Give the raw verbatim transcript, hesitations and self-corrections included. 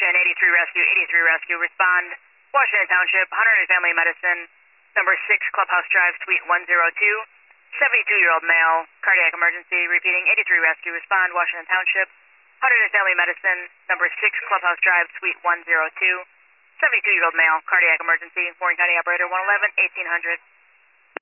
Washington, eighty-three Rescue, eighty-three Rescue, respond. Washington Township, Hunter and Family Medicine, number six Clubhouse Drive, Suite one oh two. seventy-two-year-old male, cardiac emergency, repeating, eighty-three Rescue, respond. Washington Township, Hunter and Family Medicine, number six Clubhouse Drive, Suite one oh two. seventy-two-year-old male, cardiac emergency, Warren County Operator one eleven, eighteen hundred.